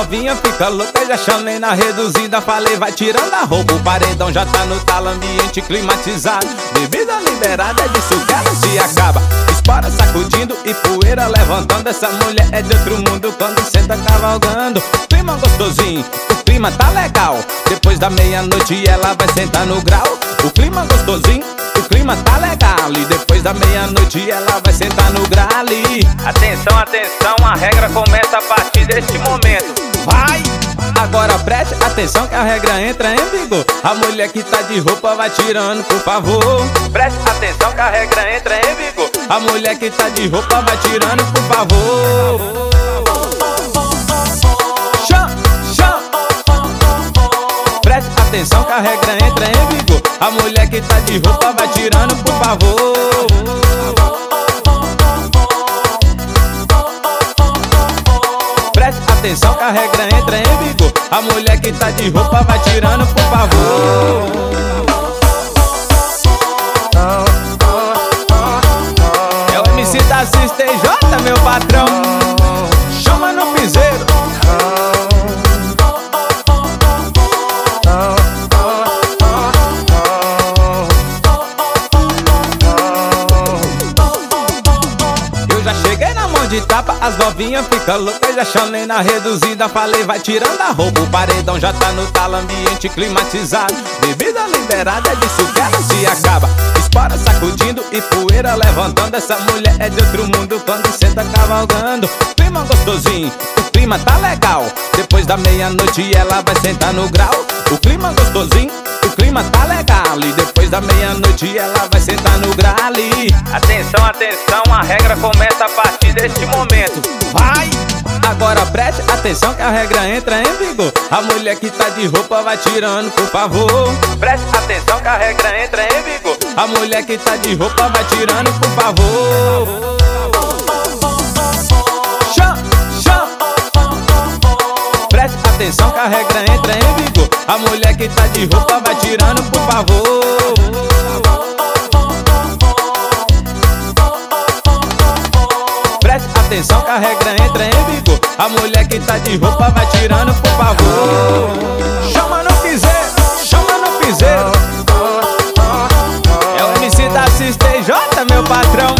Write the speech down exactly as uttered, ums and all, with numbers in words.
novinhas ficam loucas, já chamei na reduzida. Falei, vai tirando a roupa, o paredão já tá no talo, ambiente climatizado. Bebida liberada, é disso que ela se acaba. Espora sacudindo e poeira levantando. Essa mulher é de outro mundo quando senta cavalgando. Clima gostosinho, o clima tá legal. Depois da meia-noite ela vai sentar no grau. O clima gostosinho, o clima tá legal. E depois da meia-noite ela vai sentar no grale. Atenção, atenção, a regra começa a partir deste momento. Vai! Agora preste atenção que a regra entra em vigor. A mulher que tá de roupa vai tirando, por favor. Preste atenção que a regra entra em vigor. A mulher que tá de roupa vai tirando, por favor. Chão, chão. Preste atenção que a regra entra em vigor. A mulher que tá de roupa vai tirando, por favor. Preste atenção que a regra entra em vigor. A mulher que tá de roupa vai tirando, por favor. É o M C da System J, meu patrão. Chama no piseiro. Eu já cheguei na mão de tapa, as novinhas ficam loucas, já chamei na reduzida. Falei, vai tirando a roupa, o paredão já tá no talo, ambiente climatizado. Bebida liberada, é disso que ela se acaba. Espora sacudindo e poeira levantando. Essa mulher é de outro mundo quando senta cavalgando. Clima gostosinho, o clima tá legal. Depois da meia-noite ela vai sentar no grau. O clima gostosinho, o clima tá legal. E depois da meia-noite ela vai sentar no grale. Atenção, atenção, a regra começa a partir deste momento. Vai! Agora preste atenção que a regra entra em vigor. A mulher que tá de roupa vai tirando, por favor. Preste atenção que a regra entra em vigor. A mulher que tá de roupa vai tirando, por favor. Chão, chão. Preste atenção que a regra entra em vigor. A mulher que tá de roupa vai tirando, por favor. Preste atenção que a regra entra em vigor. A mulher que tá de roupa vai tirando, por favor. Chama no piseiro, chama no piseiro. É o M C da System J, meu patrão.